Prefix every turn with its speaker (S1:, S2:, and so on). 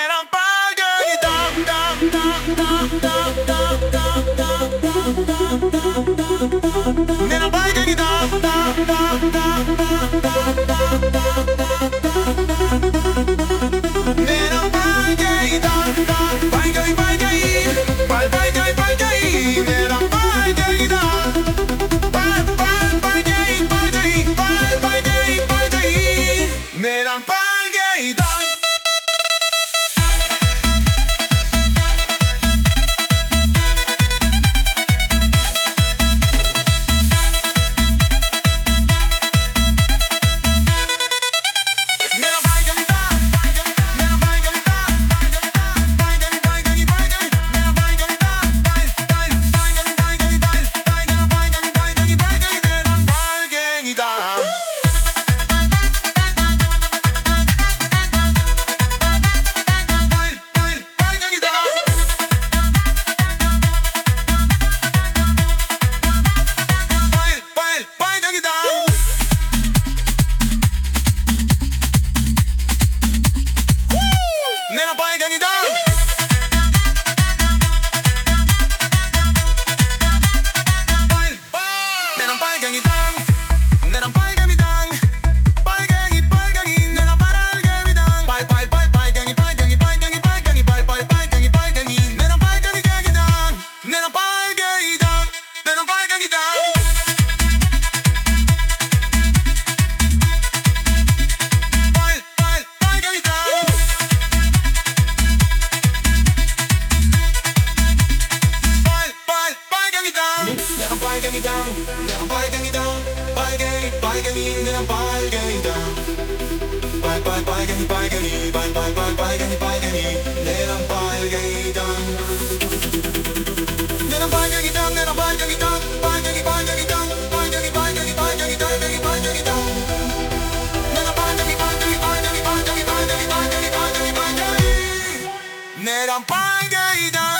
S1: 내랑 빨갱이다. 내랑 빨갱이다. 내랑 빨갱이다. 빨갱이 빨갱이 빨갱이 빨갱이 내랑 빨갱이다. 빨갱이 빨갱이 빨갱이 빨갱이 내랑 빨갱이다. 내랑 빨갱이다. 내랑 빨갱이다. 내랑 빨갱이다. 빨갱이 빨갱이 내랑 빨갱이다. 빨갱이 빨갱이 빨갱이 빨갱이 빨갱이 빨갱이 내랑 빨갱이다. 내랑 빨갱이다. 내랑 빨갱이다. 내랑 빨갱이다. 내랑 빨갱이다. 빨갱이 내랑 빨갱이다. 빨갱이 빨갱이 빨갱이 내랑 빨갱이다. 내랑 빨갱이다. 내랑 빨갱이다. 빨갱이다. 빨갱이다. 내랑 빨갱이 내랑 빨갱이다.